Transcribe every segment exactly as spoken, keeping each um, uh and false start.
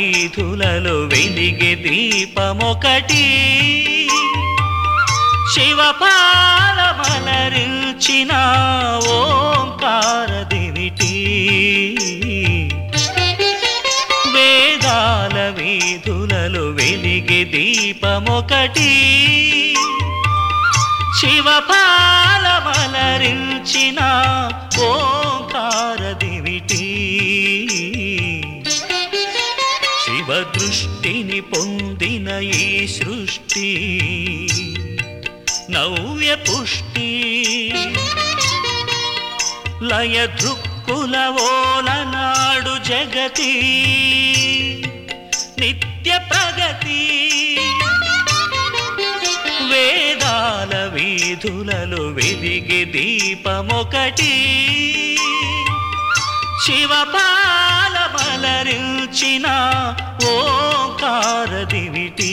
వీధులలో వెలిగే దీపమొకటి శివపాలమలరించిన ఓంకార దివిటి వేదాల వీధులలో వెలిగే దీపమొకటి శివపాలమలరించిన ఓంకార దివిటి శివ దృష్టిని పొందిన ఈ సృష్టి నవ్య పుష్టి లయ దృక్కుల ఓలనాడు జగతి నిత్య ప్రగతి వేదాల వీధులలో వెలిగే దీపమొకటి శివపాలమలరించిన ఓంకార దివిటి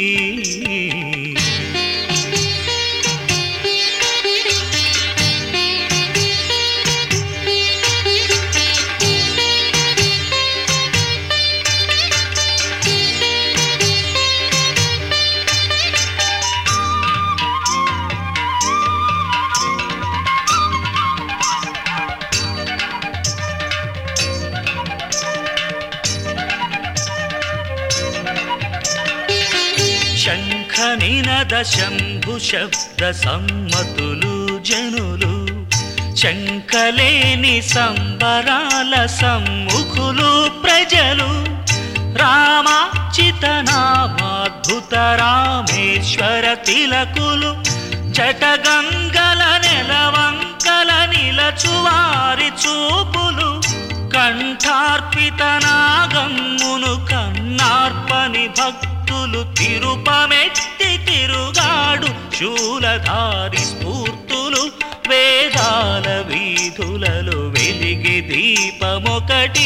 శంఖ నినద శంభు శబ్ద సమ్మతులు జనులు శంఖలేని సంబరాల సమ్ముఖులు ప్రజలు రామాచిత నామాద్భుత రామేశ్వర తిలకులు జటగంగల నెలవంకల నిలచువారి చూపులు కంఠార్పిత నాగమ్మును కన్నార్పని భక్తులు తిరుపమెత్తి తిరుగాడు శూలధారి స్ఫూర్తులు వేదాల వీధులలో వెలిగే దీపమొకటి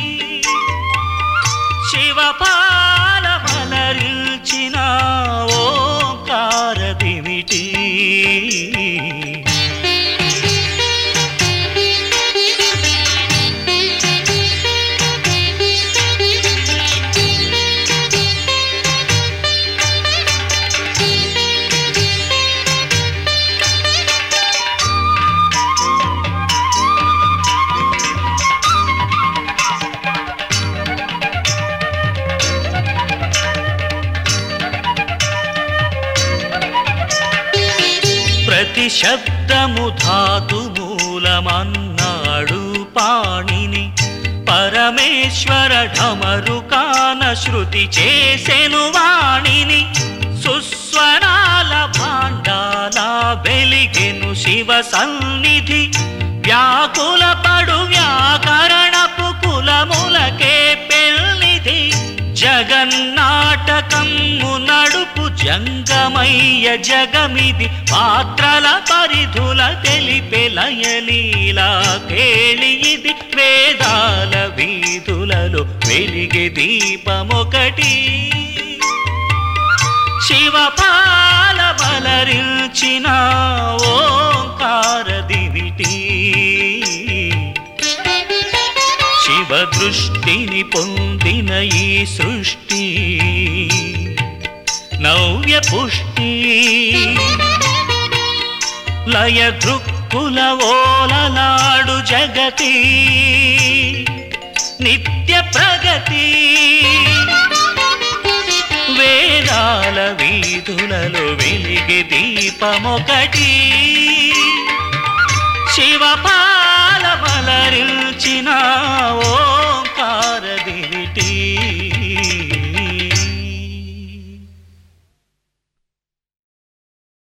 శివపాలమలరించిన ఓంకార దివిటి ప్రతి శబ్దము ధాతు మూలమన్నాడు పాణిని పరమేశ్వర ఢమరుకాన శృతి చేసెను వాణిని సుస్వరాల భాండాల వెలిగెను శివ సన్నిధి వ్యాకుల పడు వ్యాకరణపు కులములకే పెళ్లిధి జగన్నాటకము నడుపు జంగమయ్య జగమిది పాత్రల పరిధుల తెలిపే లయలీలా కేళి ఇది వేదాల వీధులలో వెలిగే దీపమొకటి శివపాలమలరించిన ఓంకార దివిటి శివ దృష్టిని పొందిన ఈ సృష్టి నవ్య పుష్టి లయ దృక్కుల ఓలలాడు జగతి నిత్య ప్రగతి వేదాల వీధులలో వెలిగే దీపమొకటి శివపాలమలరించిన